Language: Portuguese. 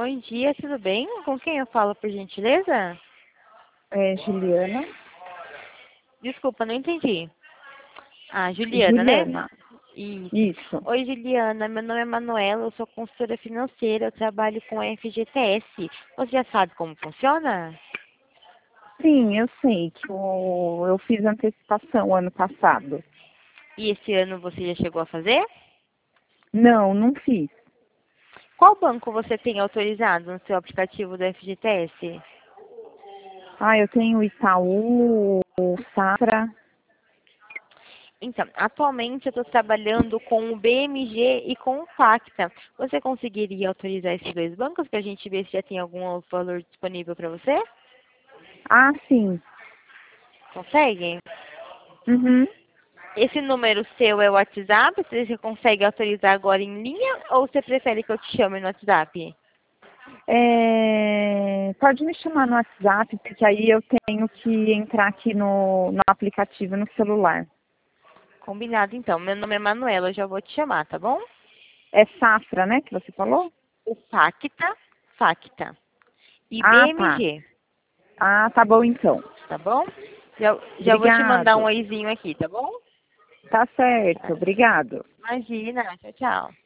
Bom dia, tudo bem? Com quem eu falo, por gentileza? É Juliana. Desculpa, não entendi. Ah, Juliana, né? Juliana, Isso. isso. Oi, Juliana, meu nome é Manuela, eu sou consultora financeira, eu trabalho com a FGTS. Você já sabe como funciona? Sim, eu sei que eu fiz antecipação ano passado. E esse ano você já chegou a fazer? Não, não fiz. Qual banco você tem autorizado no seu aplicativo do FGTS? Ah, eu tenho Itaú, Safra. Então, atualmente eu estou trabalhando com o BMG e com o Pacta. Você conseguiria autorizar esses dois bancos para a gente ver se já tem algum valor disponível para você? Ah, sim. Consegue? Uhum. Esse número seu é o WhatsApp? Você consegue autorizar agora em linha ou você prefere que eu te chame no WhatsApp? Pode me chamar no WhatsApp, porque aí eu tenho que entrar aqui no aplicativo no celular. Combinado, então. Meu nome é Manuela, eu já vou te chamar, tá bom? É Safra, né, que você falou? O Facta e Ah, tá. BMG, Ah, tá bom então. tá bom? Já vou te mandar um Obrigado. oizinho aqui, tá bom? Tá certo. Obrigado. Imagina, tchau, tchau.